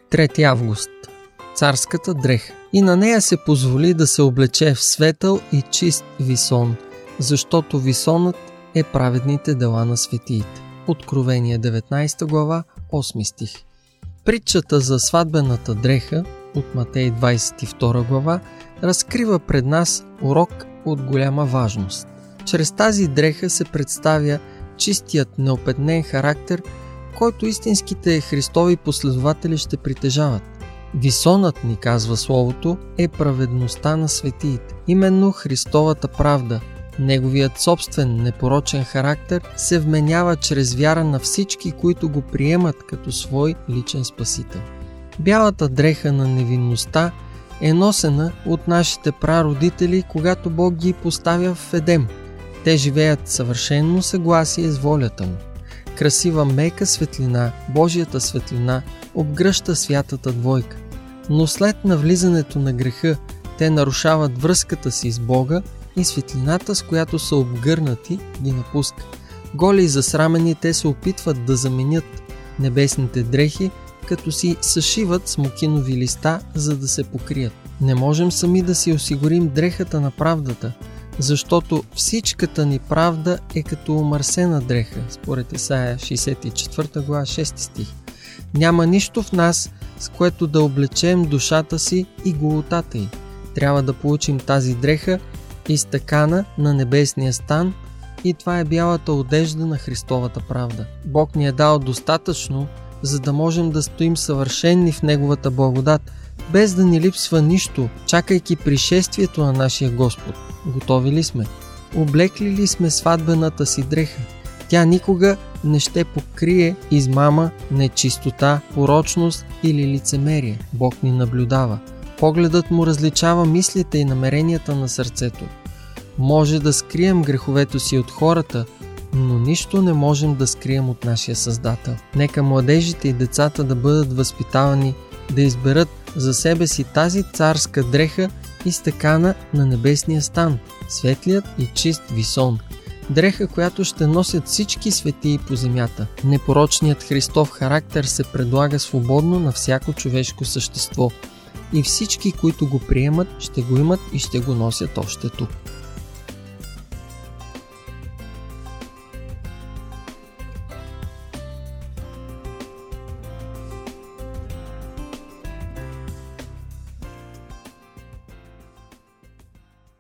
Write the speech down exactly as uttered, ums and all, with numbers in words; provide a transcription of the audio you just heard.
трети август. Царската дреха. И на нея се позволи да се облече в светъл и чист висон, защото висонът е праведните дела на светиите. Откровение деветнадесета глава, осми стих. Притчата за сватбената дреха от Матей двадесет и втора глава разкрива пред нас урок от голяма важност. Чрез тази дреха се представя чистият неопетнен характер, който истинските Христови последователи ще притежават. Висонът, ни казва Словото, е праведността на светиите. Именно Христовата правда, неговият собствен непорочен характер се вменява чрез вяра на всички, които го приемат като свой личен спасител. Бялата дреха на невинността е носена от нашите прародители, когато Бог ги поставя в Едем. Те живеят съвършено съгласие с волята му. Красива мека светлина, Божията светлина, обгръща святата двойка. Но след навлизането на греха, те нарушават връзката си с Бога и светлината, с която са обгърнати, ги напуска. Голи и засрамени, те се опитват да заменят небесните дрехи, като си съшиват смокинови листа, за да се покрият. Не можем сами да си осигурим дрехата на правдата, защото всичката ни правда е като омърсена дреха, според Исаия шейсет и четвърта глава, шести стих. Няма нищо в нас, с което да облечем душата си и голотата й. Трябва да получим тази дреха, изтъкана на небесния стан, и това е бялата одежда на Христовата правда. Бог ни е дал достатъчно, за да можем да стоим съвършени в Неговата благодат, без да ни липсва нищо, чакайки пришествието на нашия Господ. Готови ли сме? Облекли ли сме сватбената си дреха? Тя никога не ще покрие измама, нечистота, порочност или лицемерие. Бог ни наблюдава. Погледът му различава мислите и намеренията на сърцето. Може да скрием греховето си от хората, но нищо не можем да скрием от нашия Създател. Нека младежите и децата да бъдат възпитавани да изберат за себе си тази царска дреха, изтъкана на небесния стан, светлият и чист висон. Дреха, която ще носят всички светии по земята. Непорочният Христов характер се предлага свободно на всяко човешко същество и всички, които го приемат, ще го имат и ще го носят още тук.